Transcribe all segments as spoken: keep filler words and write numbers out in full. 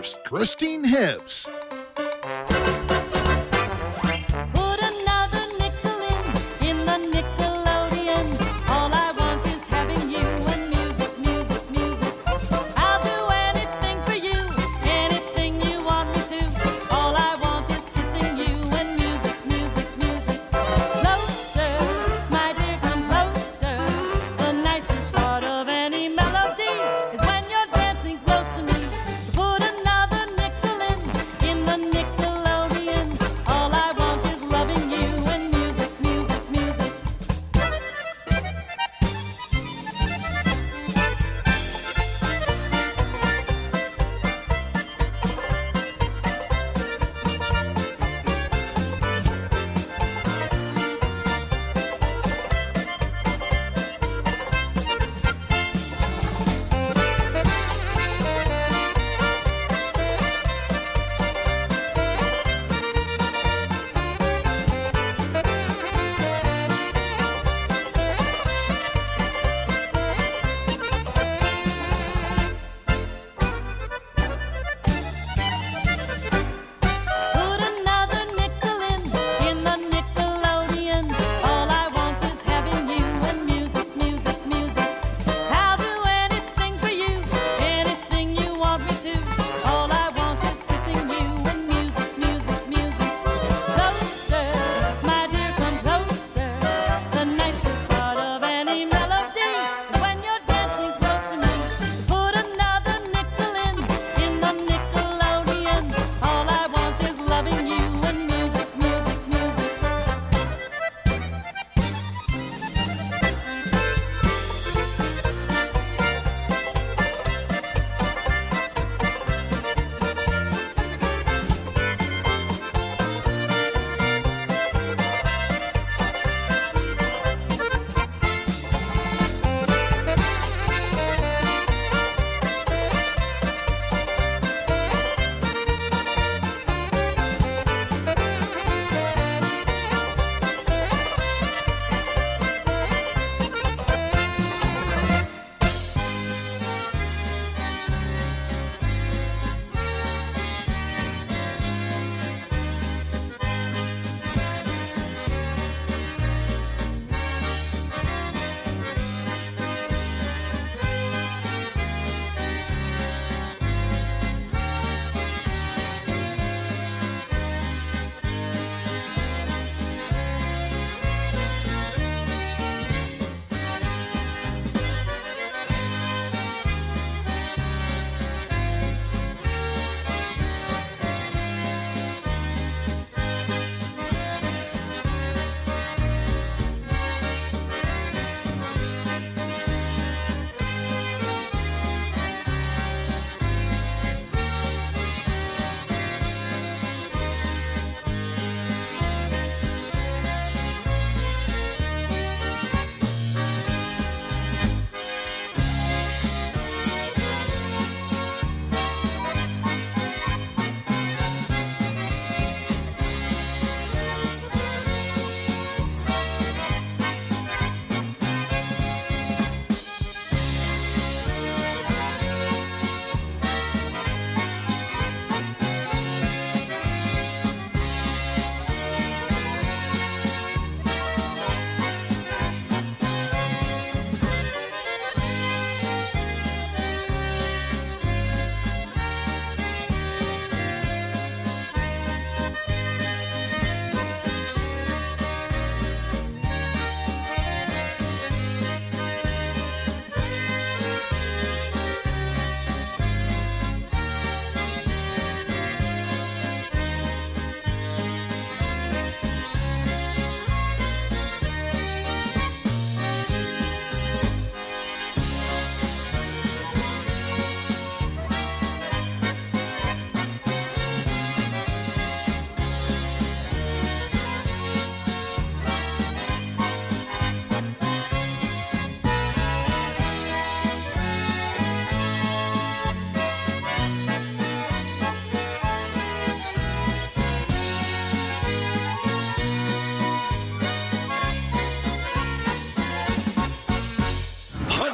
host, Christine Hibbs. Put another nickel in, in the Nickelodeon. All I want is having you and music, music, music. I'll do anything for you, anything you want me to. All I want is kissing you and music, music, music. Closer, my dear, come closer. The nicest part of any melody is when you're dancing close to me. So put another nickel in, in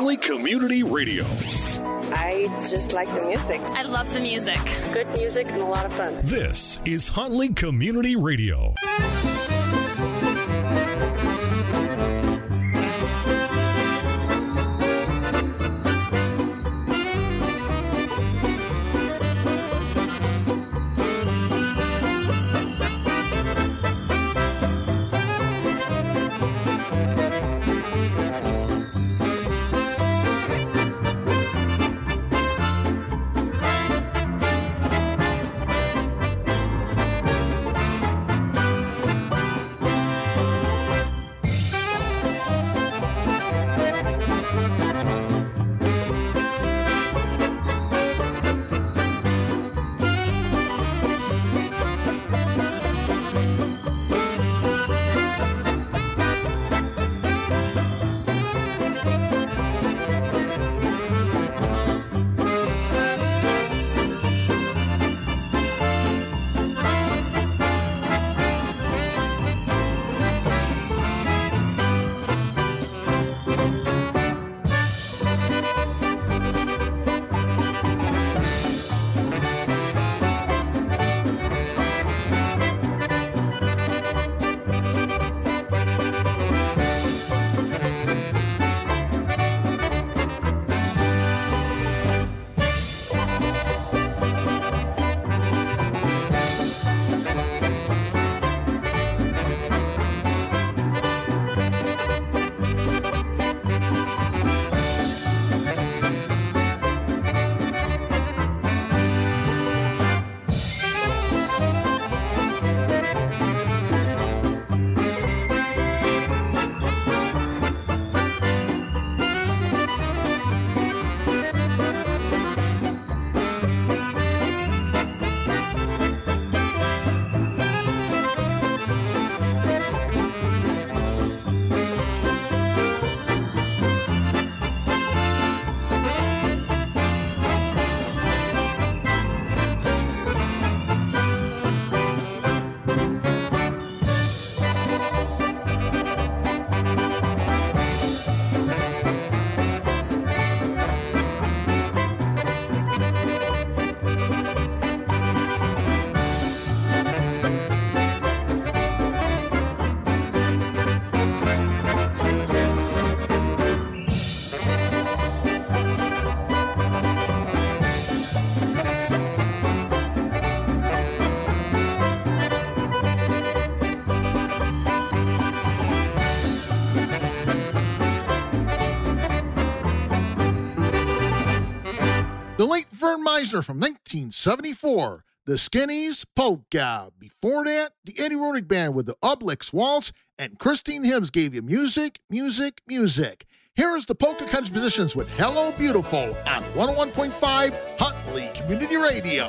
Huntley Community Radio. I just like the music. I love the music. Good music and a lot of fun. This is Huntley Community Radio. The late Vern Meisner from nineteen seventy-four, the Skinnies Polka. Before that, the Eddie Roenick Band with the Oblix Waltz, and Christine Hymns gave you music, music, music. Here is the Polka Compositions with Hello Beautiful on one oh one point five Huntley Community Radio.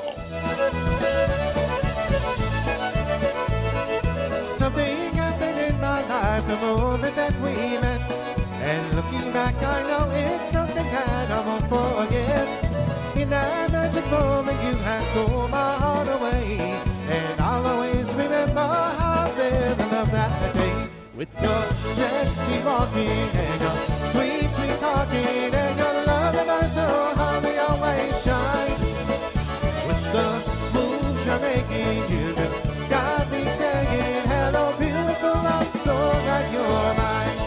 Something happened in my life the moment that we met, and looking back I know it's something that I won't forget. In that magic moment you had stole my heart away, and I'll always remember how I felt and love that day. With your sexy walking and your sweet, sweet talking and your love and eyes so how they always shine. With the moves you're making, you just got me saying, hello beautiful, I'm so glad you're mine.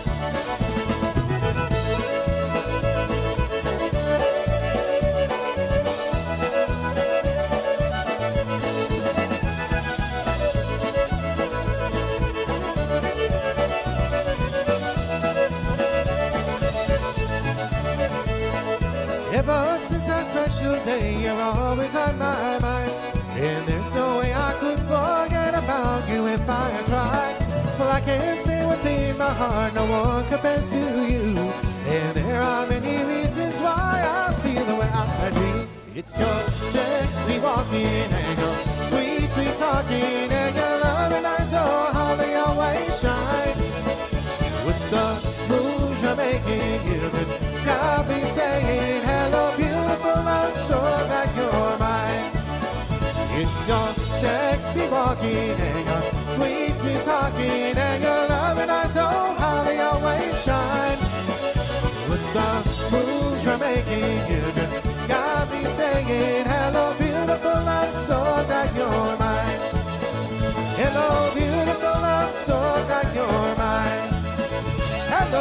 Ever since that special day, you're always on my mind, and there's no way I could forget about you if I tried. Well, I can't say within my heart no one compares to you, and there are many reasons why I feel the way I do. It's your sexy walking and your sweet, sweet talking and your love and eyes, oh how they always shine. With the moves you're making, you just got me saying, hello beautiful, I'm so glad you're mine. It's your sexy walking and your sweet, sweet talking and your love and eyes, oh how they always shine. With the moves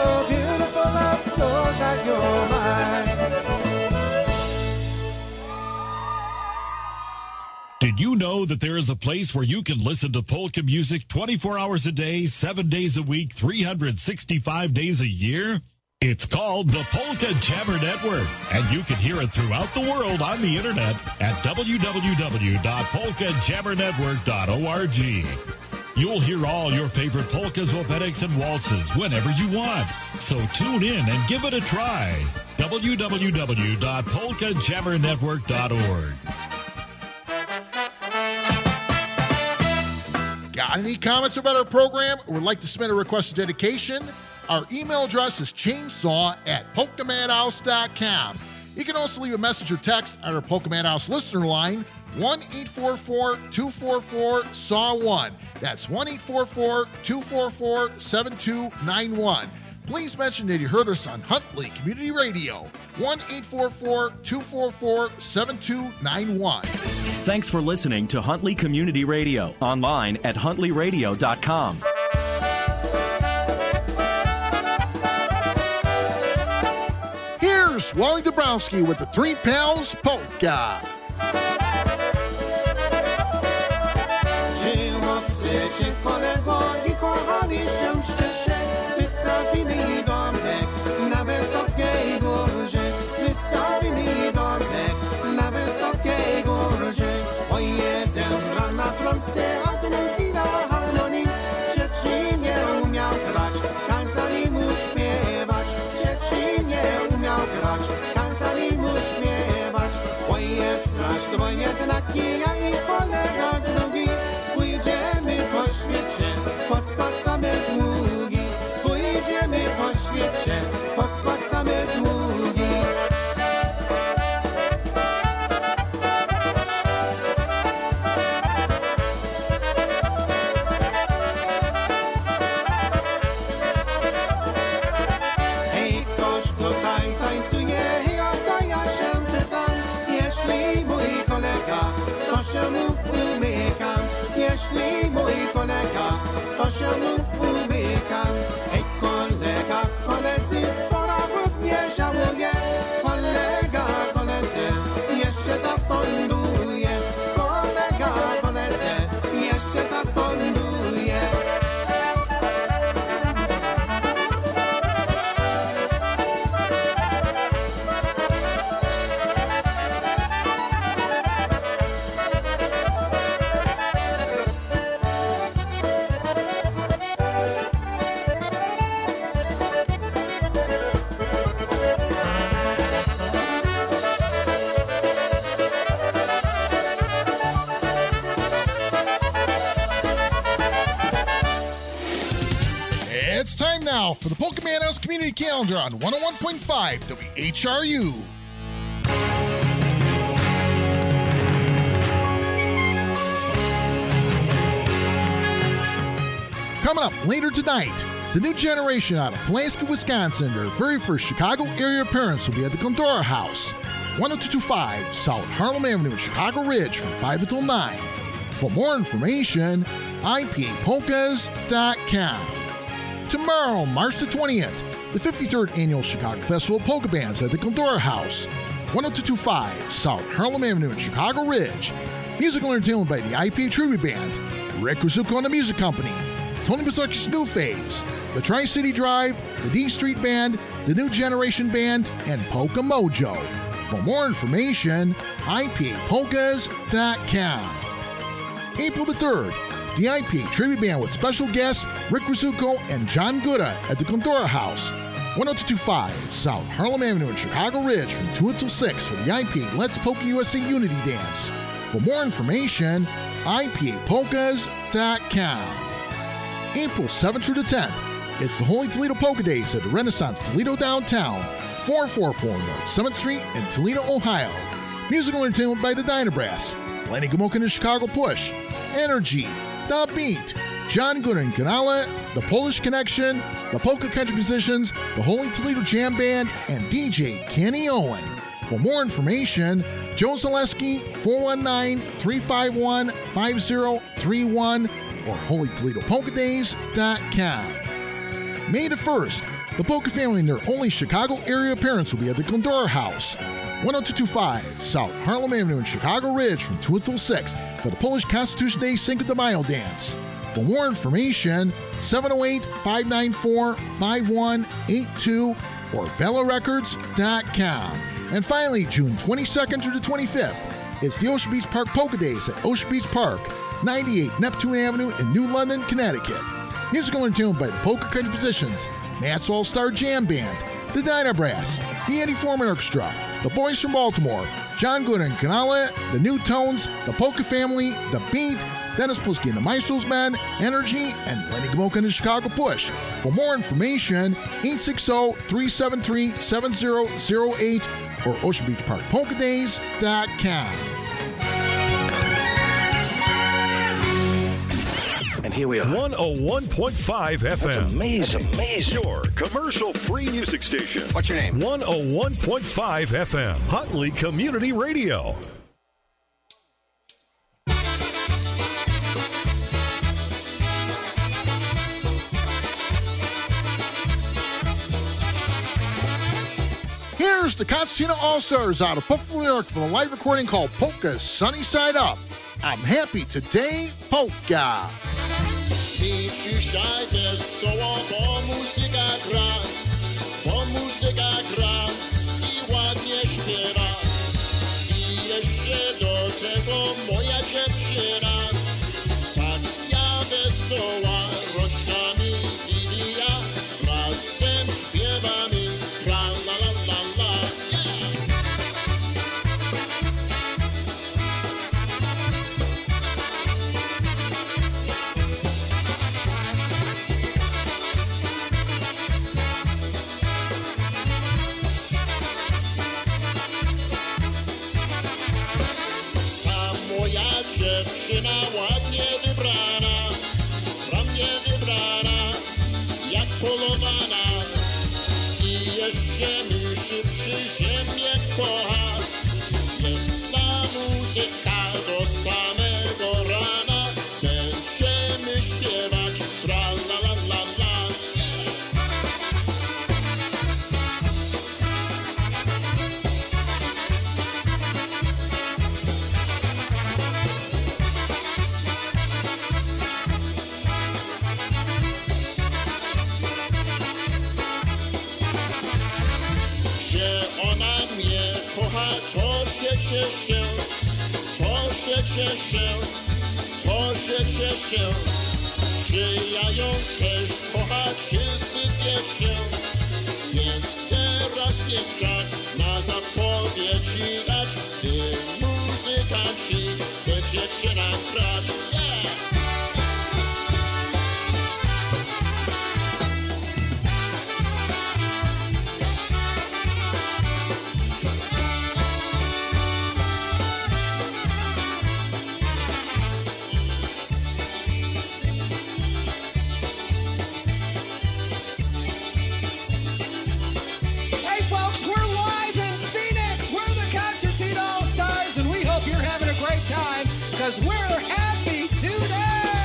so beautiful, I'm so glad you're mine. Did you know that there is a place where you can listen to polka music twenty-four hours a day, seven days a week, three hundred sixty-five days a year? It's called the Polka Jammer Network, and you can hear it throughout the world on the internet at w w w dot polka jammer network dot org. You'll hear all your favorite polkas, wopetiks, and waltzes whenever you want. So tune in and give it a try. w w w dot polka jammer network dot org. Got any comments about our program or would like to submit a request of dedication? Our email address is chainsaw at polka madhouse dot com. You can also leave a message or text on our Polka Madhouse listener line, one eight four four, two four four, S A W one. That's one eight four four, two four four, seven two nine one. Please mention that you heard us on Huntley Community Radio, one eight four four, two four four, seven two nine one. Thanks for listening to Huntley Community Radio, online at huntley radio dot com. Here's Wally Dabrowski with the Three Pals Polka. Czy chłopcy, czy kolego i kochani się szczerze wystawili domek na wysokiej górze, wystawili domek na wysokiej górze. O jeden gra na trąbce, a drugi na harmonii, trzeci nie umiał grać, kazali mu śpiewać, trzeci nie umiał grać, kazali mu śpiewać. O jest nasz dwoj jednaki, ja i kolega drugi, pójdziemy po świecie, pod spacamy długi, pójdziemy po świecie, pod spacamy długi. Hej, ktoś tutaj tańcuje, ja to ja się pytam, jeśli mój kolega, to się mu umykam, jeśli mój kolega, to się mu umykam. Hej, kolega, koledzy, Polaków nie żałuje, kolega, koledzy, jeszcze zaponduje, kolega, koledzy, jeszcze zaponduje. It's time now for the Polka Madhouse Community Calendar on one oh one point five W H R U. Coming up later tonight, the new generation out of Pulaski, Wisconsin. Their very first Chicago area appearance will be at the Glendora House, one oh two two five South Harlem Avenue in Chicago Ridge from five until nine. For more information, I P A polkas dot com. Tomorrow, March the twentieth, the fifty-third Annual Chicago Festival of Polka Bands at the Glendora House, one oh two two five South Harlem Avenue in Chicago Ridge. Musical entertainment by the I P A Tribute Band, Rick Rizuko and the Music Company, Tony Basarkis' New Phase, the Tri-City Drive, the D Street Band, the New Generation Band, and Polka Mojo. For more information, I P A polkas dot com. April the third, the I P A Tribute Band with special guests Rick Rizuko and John Gouda at the Glendora House, one oh two two five South Harlem Avenue in Chicago Ridge from two until six for the I P A Let's Polka U S A Unity Dance. For more information, I P A polkas dot com. April seventh through the tenth, it's the Holy Toledo Polka Days at the Renaissance Toledo Downtown, four forty-four North seventh Street in Toledo, Ohio. Musical entertainment by the Dynabrass, Lenny Gomulka and the Chicago Push, Energy, The Beat, John Gouda and Kanala, The Polish Connection, The Polka Country Musicians, The Holy Toledo Jam Band, and D J Kenny Owen. For more information, Joe Zaleski, four one nine, three five one, five zero three one or holy toledo polka days dot com. May the first, The Polka family and their only Chicago area appearance will be at the Glendora House, one oh two two five South Harlem Avenue in Chicago Ridge from two until six for the Polish Constitution Day Cinco de Mayo dance. For more information, seven oh eight, five nine four, five one eight two or bella records dot com. And finally, June twenty-second through the twenty-fifth, it's the Ocean Beach Park Polka Days at Ocean Beach Park, ninety-eight Neptune Avenue in New London, Connecticut. Musical entertainment by the Polka Country Musicians, Matt's All-Star Jam Band, the Dyna Brass, the Andy Foreman Orchestra, the Boys from Baltimore, John Good and Canale, the New Tones, the Polka Family, the Beat, Dennis Plisky and the Maestro's Men, Energy, and Lenny Gomolka and the Chicago Push. For more information, eight six zero, three seven three, seven zero zero eight or ocean beach park polka days dot com. And here we are. one oh one point five F M. That's amazing. That's amazing. Your commercial-free music station. What's your name? one oh one point five F M. Huntley Community Radio. Here's the Constantina All-Stars out of Buffalo, New York for a live recording called Polka's Sunny Side Up. I'm happy today, Polka. I dzisiaj wesoło, bo muzyka gra, bo muzyka gra i ładnie śpiewa. I jeszcze do tego moja dziewczyna, tak ja wesoła, roczkami Lidia, razem śpiewamy, tra la la la la. Dziewczyna ładnie wybrana, dla mnie wybrana, jak polowana. I jeszcze myszy przy ziemię kocha. Jedna muzyka do samego rana, będziemy śpiewać tra la la la la. To się cieszę, to się cieszę, to się cieszę, że ja ją też kocham, wszyscy wiecie. Więc teraz jest czas na zapowiedzi dać, gdy muzykanci będziecie nam grać. Yeah! Because we're happy today.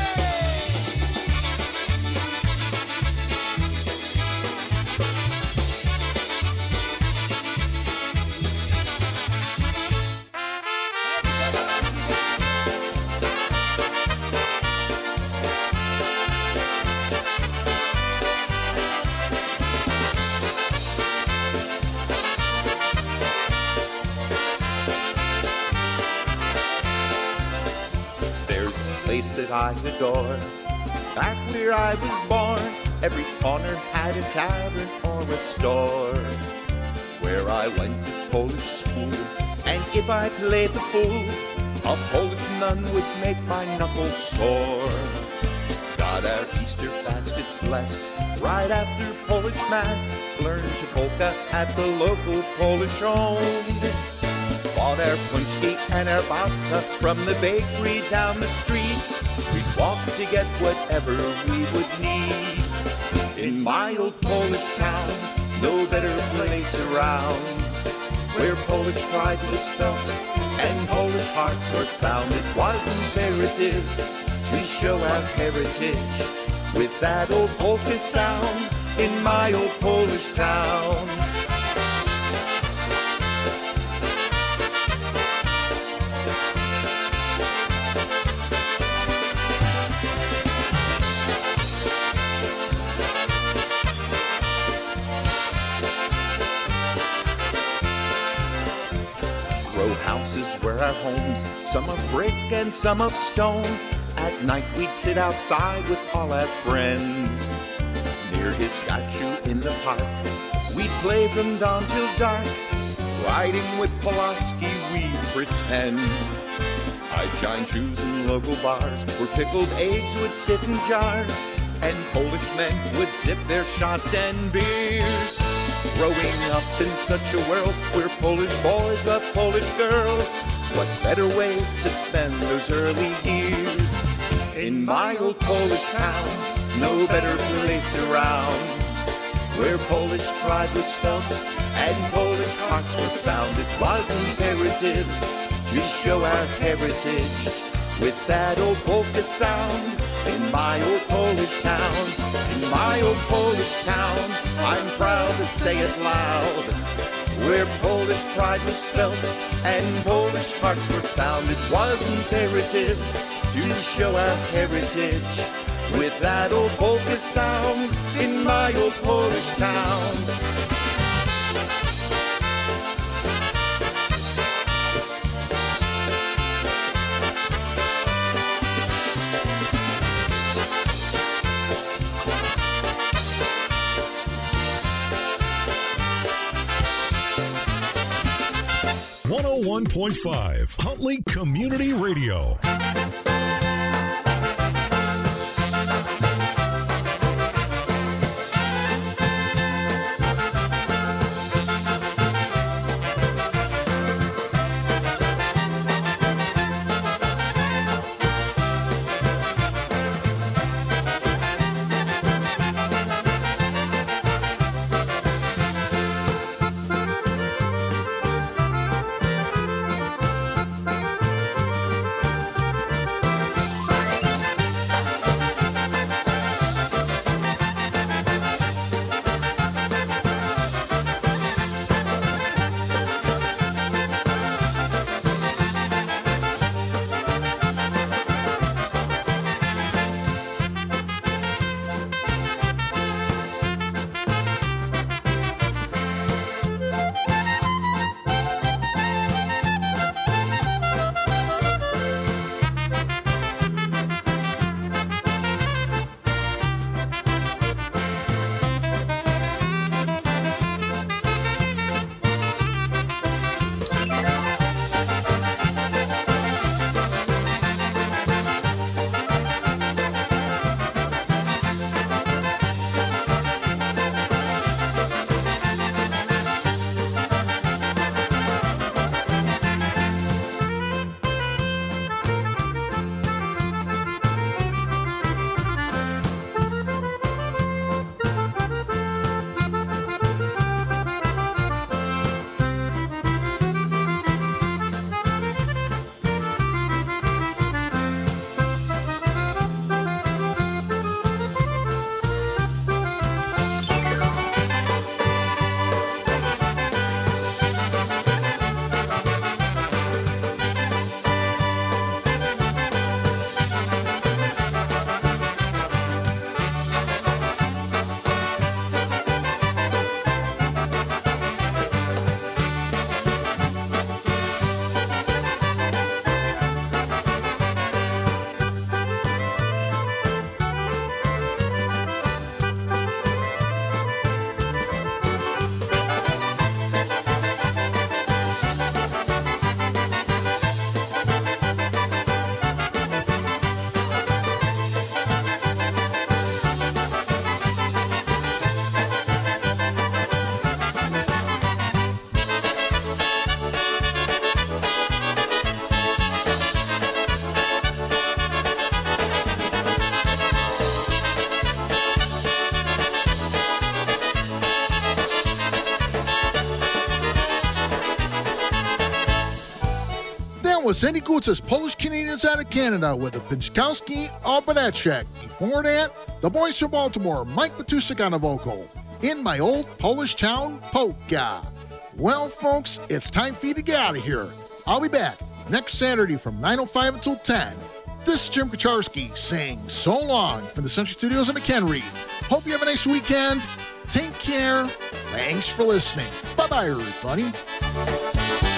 That I adore. Back where I was born, every corner had a tavern or a store. Where I went to Polish school, and if I played the fool, a Polish nun would make my knuckles sore. Got our Easter baskets blessed right after Polish Mass. Learned to polka at the local Polish home. Bought our punchki and our vodka from the bakery down the street. We'd walk to get whatever we would need. In my old Polish town, no better place around, where Polish pride was felt and Polish hearts were found. It was imperative to show our heritage with that old polka sound. in my old Polish town. Row houses were our homes, some of brick and some of stone. At night we'd sit outside with all our friends. Near his statue in the park, we'd play from dawn till dark. Riding with Pulaski we'd pretend. I'd shine shoes in local bars, where pickled eggs would sit in jars, and Polish men would sip their shots and beers. Growing up in such a world where Polish boys love Polish girls, what better way to spend those early years? In my old Polish town, no better place around, where Polish pride was felt and Polish hearts were found. It was imperative to show our heritage with that old polka sound. In my old Polish town, in my old Polish town, I'm proud to say it loud, where Polish pride was felt and Polish hearts were found. It was imperative to show our heritage with that old polka sound in my old Polish town. one oh one point five Huntley Community Radio. That was Sandy Gutz's Polish Canadians out of Canada with the Pinchkowski Albadacek. Before that, the boys from Baltimore, Mike Matusik on the vocal, In My Old Polish Town Polka. Well, folks, it's time for you to get out of here. I'll be back next Saturday from nine oh five until ten. This is Jim Kacharski saying so long from the Century Studios in McHenry. Hope you have a nice weekend. Take care. Thanks for listening. Bye-bye, everybody.